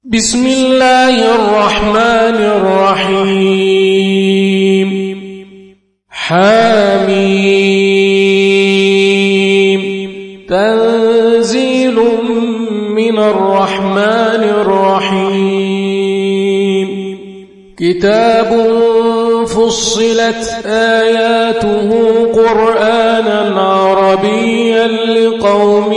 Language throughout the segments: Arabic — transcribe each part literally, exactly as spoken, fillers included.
بسم الله الرحمن الرحيم. حميم. تنزيل من الرحمن الرحيم. كتاب فصلت آياته قرآنا عربيا لقوم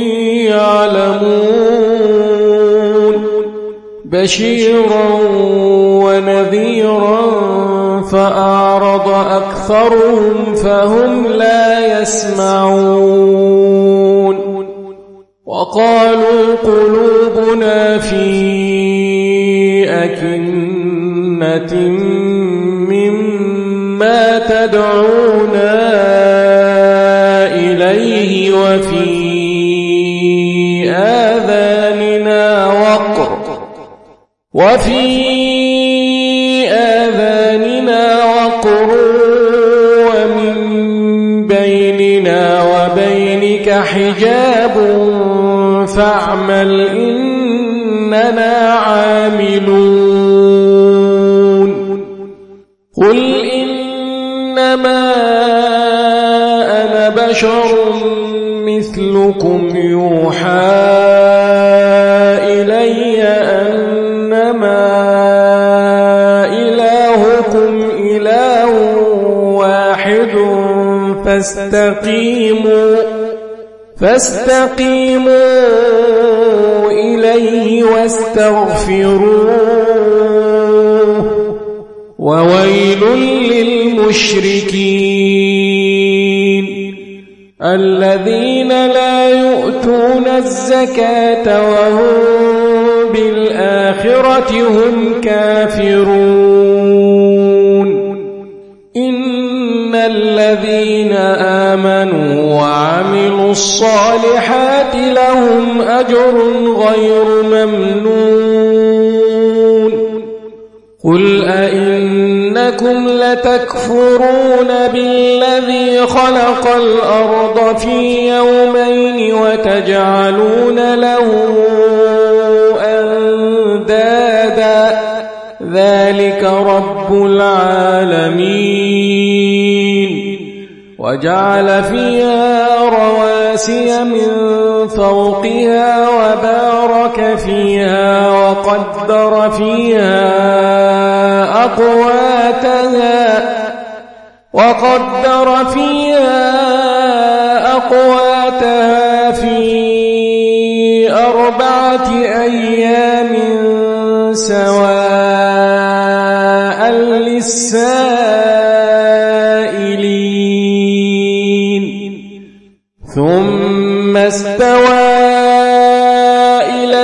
يعلمون، بشيرا ونذيرا فأعرض أكثرهم فهم لا يسمعون. وقالوا قلوبنا في أكنة مما تدعونا إليه وفي آذاننا وقر وفي آذاننا وقر ومن بيننا وبينك حجاب فاعمل إننا عاملون. قل إنما أنا بشر مثلكم يوحى إلي أنما إلهكم إله واحد فاستقيموا فاستقيموا إليه واستغفروه وويل للمشركين الذين لا يؤتون الزكاة وهم بالآخرة هم كافرون. إن الذين آمنوا وعملوا الصالحات لهم أجر غير ممنون. قل أئنكم لتكفرون بالذي خلق الأرض في يومين وتجعلون له أندادا ذلك رب العالمين. وجعل فيها رواسي من فوقها وبارك فيها وقدر فيها أقواتها وقدر فيها أقواتها في أربعة أيام سواء للسائلين. ثم استوى إلى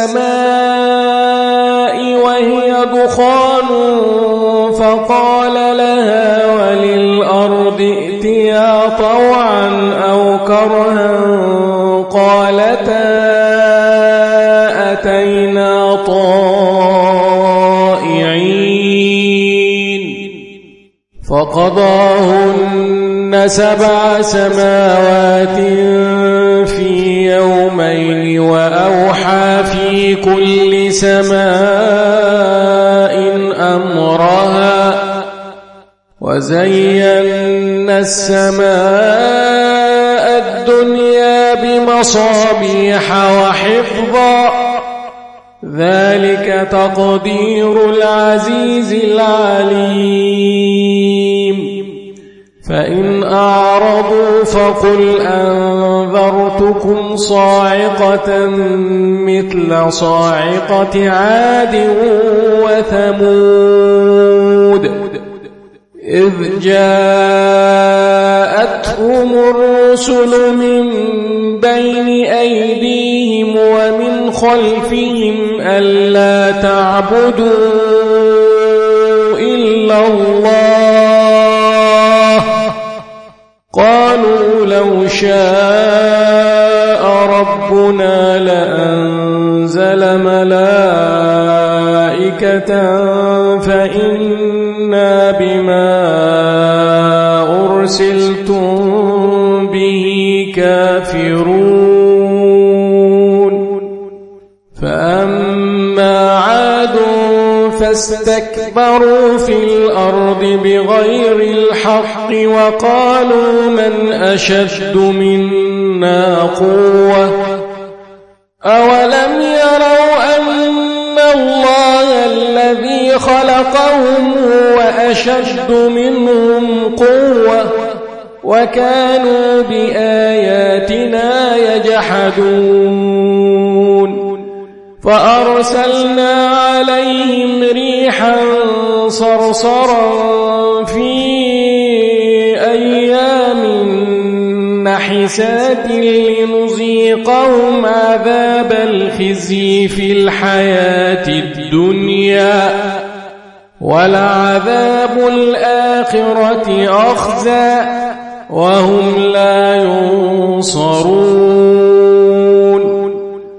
السماء وهي دخان فقال لها وللأرض ائتيا طوعا أو كرها قالتا أتينا طائعين. فقضاهن سبع سماوات في يومين وأوحى في كل سماء أمرها وزينا السماء الدنيا بمصابيح وحفظا ذلك تقدير العزيز العليم. فإن أعرضوا فقل أنذرتكم صاعقة مثل صاعقة عاد وثمود إذ جاءتهم الرسل من بين أيديهم ومن خلفهم ألا تعبدوا إلا الله قالوا لو شاء ربنا لأنزل ملائكة فإنا بما أرسلتم به كافرون. فأما فاستكبروا في الأرض بغير الحق وقالوا من أشد منا قوة أولم يروا أن الله الذي خلقهم هو أشد منهم قوة وكانوا بآياتنا يجحدون فأرسلنا عليهم ريحا صرصرا في أيام نحسات لنذيقهم عذاب الخزي في الحياة الدنيا ولعذاب الآخرة أخزى وهم لا ينصرون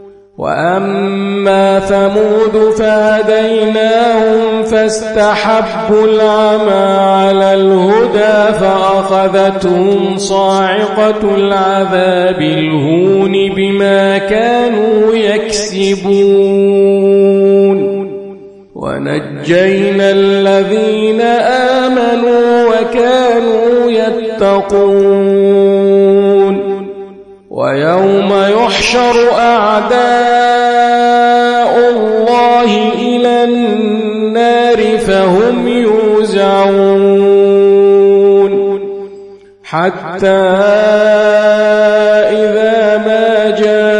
وأما ثمود فهديناهم فاستحبوا العمى على الهدى فأخذتهم صاعقة العذاب الهون بما كانوا يكسبون ونجينا الذين آمنوا وكانوا يتقون ويوم يحشر أعداء الله إلى النار فهم يوزعون حتى إذا ما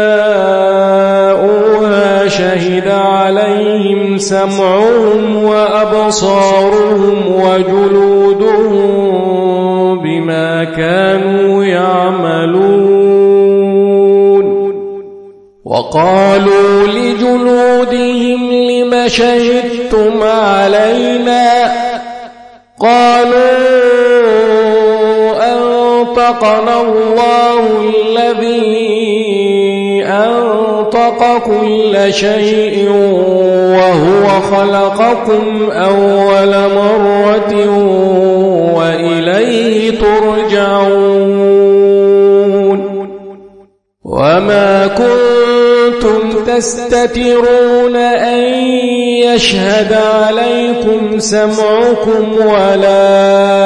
جاءوها شهد عليهم سمعهم وأبصارهم وجلودهم بما كانوا يعملون وقالوا لجلودهم لم شهدتم علينا قالوا أنطقنا الله الذي أنطق كل شيء وهو خلقكم أول مرة وإليه ترجعون وما كنتم تستترون أن يشهد عليكم سمعكم ولا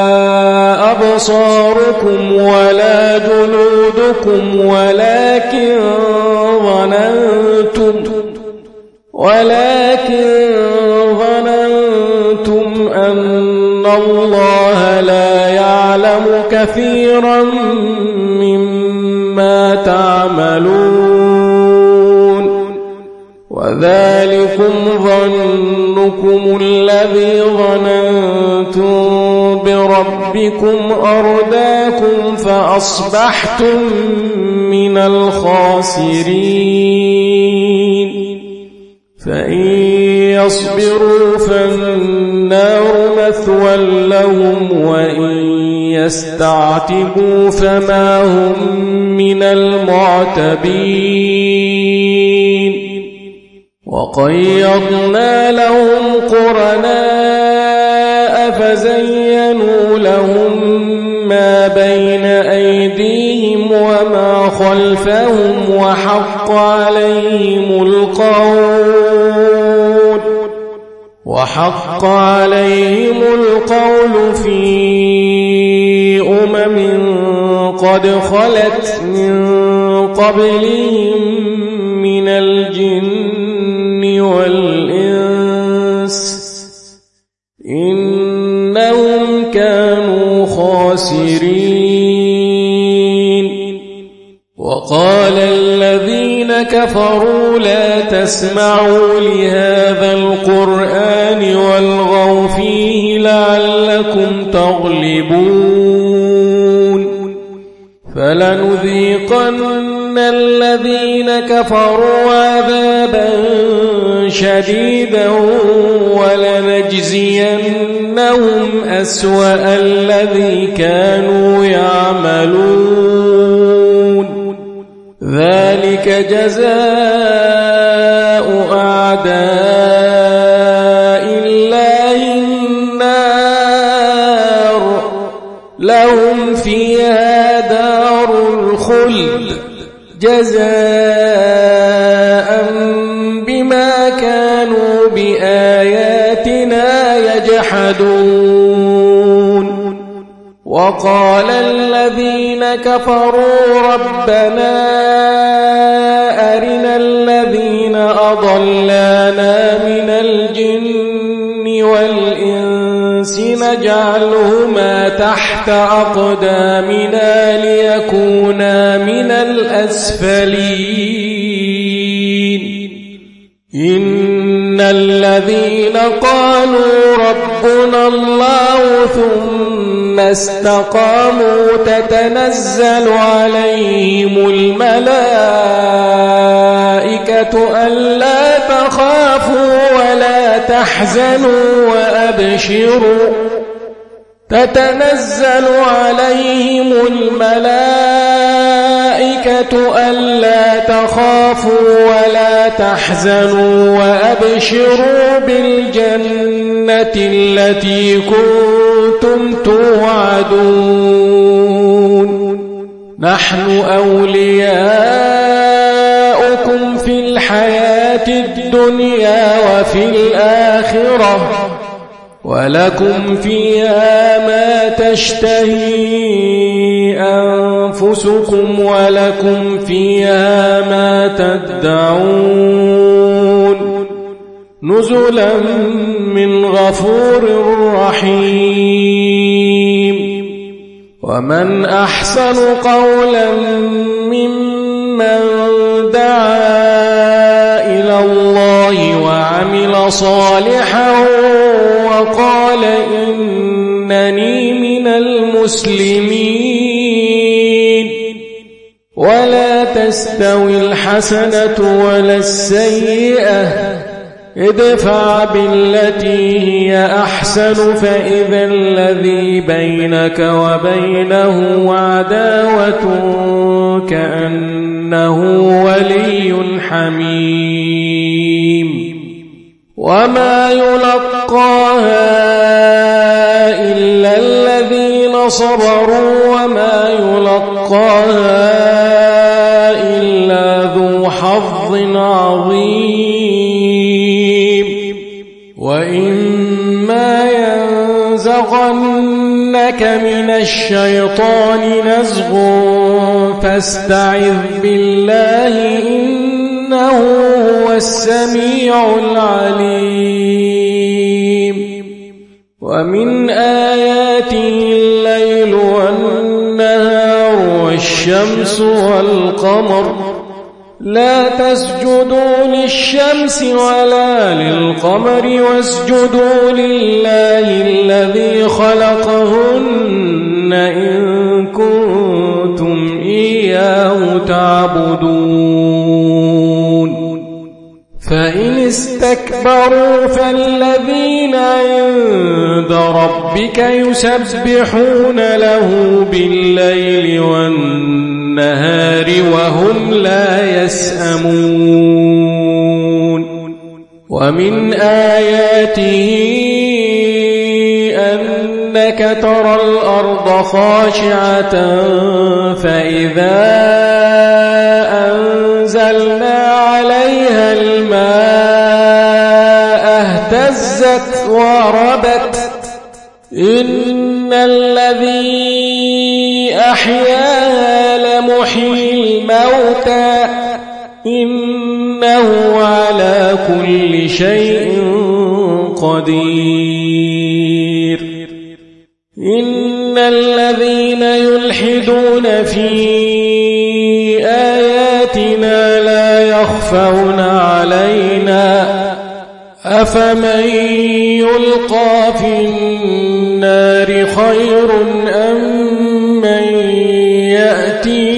أبصاركم ولا جلودكم ولكن ظننتم ولكن ظننتم أن الله لا يعلم كثيرا مما تعملون وذلكم ظنكم الذي ظننتم بربكم أرداكم فأصبحتم من الخاسرين فإن يصبروا فالنار مثوى لهم وإن يستعتبوا فما هم من المعتبين وقيضنا لهم قرناء فزينوا لهم ما بين أيديهم وما خلفهم وحق عليهم القول وحق عليهم القول في أمم قد خلت من قبلهم من الجن والإنس إنهم كانوا خاسرين وقال الذين كفروا لا تسمعوا لهذا القرآن والغوا فيه لعلكم تغلبون فلنذيقن الذين كفروا عذابا شديدا ولنجزينهم أسوأ الذي كانوا يعملون ذلك جزاء أعداء الله النار لهم فيها دار الخلد جزاء بما كانوا بآياتنا يجحدون وقال الذين كفروا ربنا أرنا الذين أضلانا من الجن والإنس نجعلهما تحت أقدامنا ليكونا من الأسفلين إن الذين قالوا ربنا الله ثم استقاموا تتنزل عليهم الملائكة ألا تخافوا ولا تحزنوا وأبشروا تتنزل عليهم الملائكة ألا تخافوا ولا تحزنوا وأبشروا بالجنة التي كنتم توعدون نحن أولياؤكم في الحياة الدنيا وفي الآخرة ولكم فيها ما تشتهي أنفسكم ولكم فيها ما تدعون نزلا من غفور رحيم ومن أحسن قولا ممن دعا إلى الله وعمل صالحا وقال إنني من المسلمين ولا تستوي الحسنة ولا السيئة ادفع بالتي هي أحسن فإذا الذي بينك وبينه عداوة كأنه ولي حميم وما يلقاها إلا الذين صبروا وما يلقاها إلا ذو حظ عظيم وإما ينزغنك من الشيطان نزغ فاستعذ بالله إنه هو السميع العليم ومن آياته الليل والنهار والشمس والقمر لا تسجدوا للشمس ولا للقمر واسجدوا لله الذي خلقهن إن كنتم إياه تعبدون فإن استكبروا فالذين عند ربك يسبحون له بالليل والنهار وهم لا يسأمون ومن آياته أنك ترى الأرض خاشعة فإذا أنزلنا عليها الماء اهتزت وربت إن الذي أحياها لمحيي الموتى إنه على كل شيء قدير إن الذين يلحدون في آياتنا لا يخفون علينا أفمن يلقى في النار خير أم من يأتي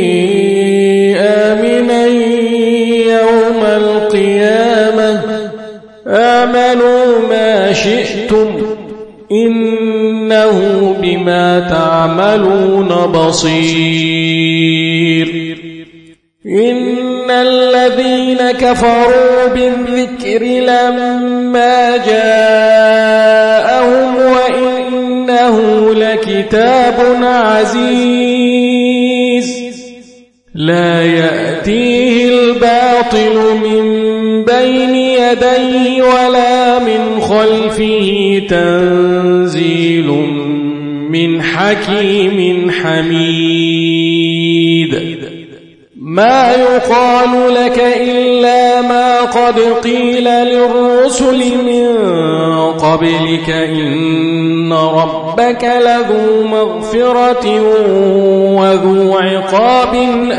آمنا يوم القيامة آمنوا ما شئتم إنه بما تعملون بصير إن الذين كفروا بالذكر لما جاءهم وإنه لكتاب عزيز لا يأتيه الباطل من بين يديه ولا من خلفه تنزيل من حكيم حميد ما يقال لك إلا ما قد قيل للرسل من قبلك إن ربك لذو مغفرة وذو عقاب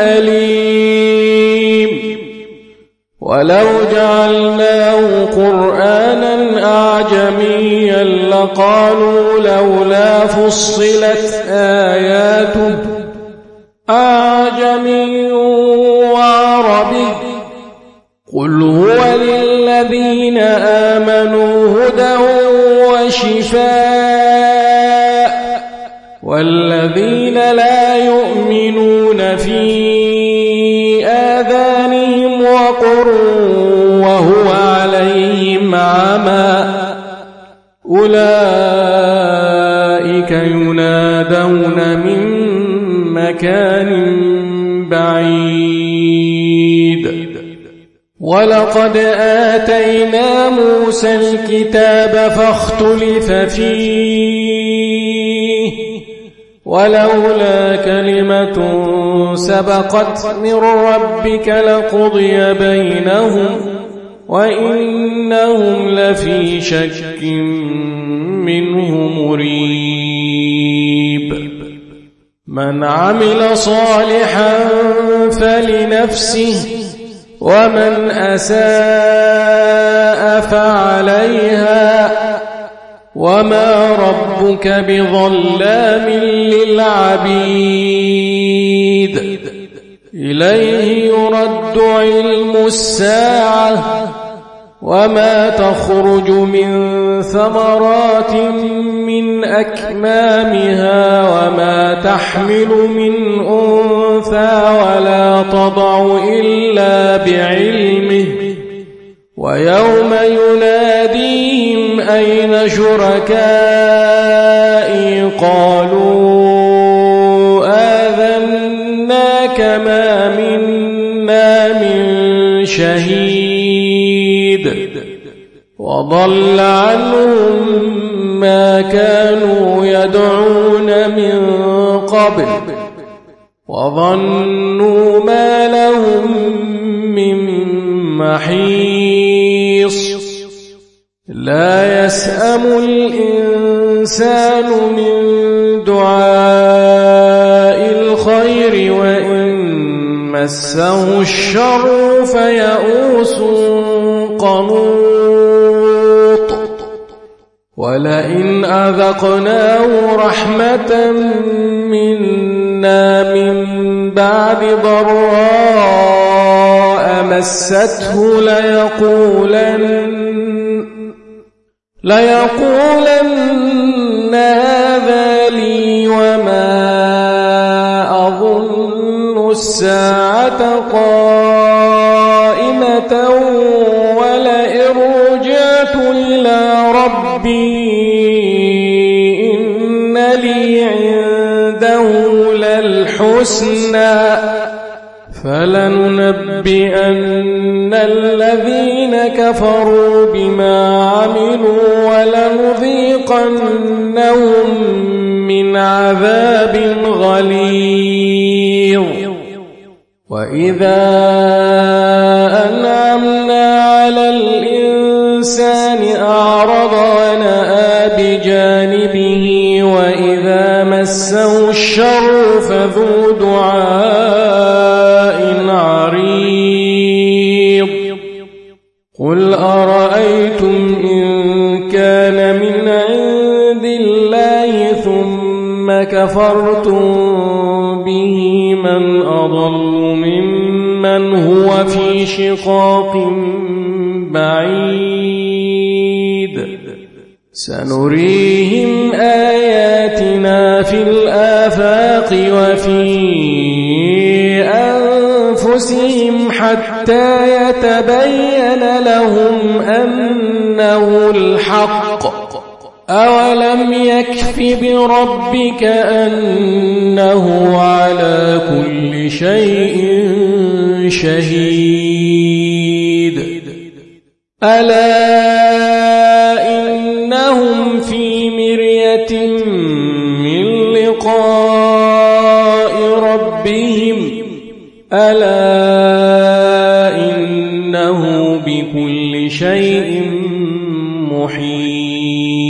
أليم ولو جعلناه قرآنا أعجميا لقالوا لولا فصلت آياته أعجمي وعربي قل هو للذين آمنوا هدى وشفاء والذين لا يؤمنون في آذانهم وقر وهو عليهم عمى أولئك ينادون من مكان بعيد ولقد آتينا موسى الكتاب فاختلف فيه ولولا كلمة سبقت من ربك لقضي بينهم وإنهم لفي شك منه مريب من عمل صالحا فلنفسه ومن أساء فعليها وما ربك بظلام للعبيد إليه يرد علم الساعة وما تخرج من ثمرات من أكمامها وما تحمل من أنثى ولا تضع إلا بعلمه ويوم يناديهم أين شركائي قالوا آذناك ما منا من شهيد وضل عنهم ما كانوا يدعون من قبل وظنوا ما لهم من محيص لا يسأم الإنسان من دعاء الخير وإن مسه الشر فيئوس قنوط ولئن أذقناه رحمة منا من بعد ضراء مسته ليقولن ليقولن هذا لي وما أظن الساعة قائمة ولئن رجعت إلى ربي إن لي عنده للحسنى فلننبئن الذين كفروا بما عملوا ولنذيقنهم من عذاب غليظ وإذا أنعمنا على الإنسان أعرض ونأى بجانبه وإذا مسه الشر فذو دعاء عريض قل أرأيتم إن كان من عند الله ثم كفرتم به من أضل ممن هو في شقاق بعيد سنريهم آياتنا في الآفاق وفي أنفسهم حتى يتبين لهم أنه الحق أولم يكف بربك أنه على كل شيء شهيد ألا إنهم في مرية من لقاء ربهم ألا إنه بكل شيء محيط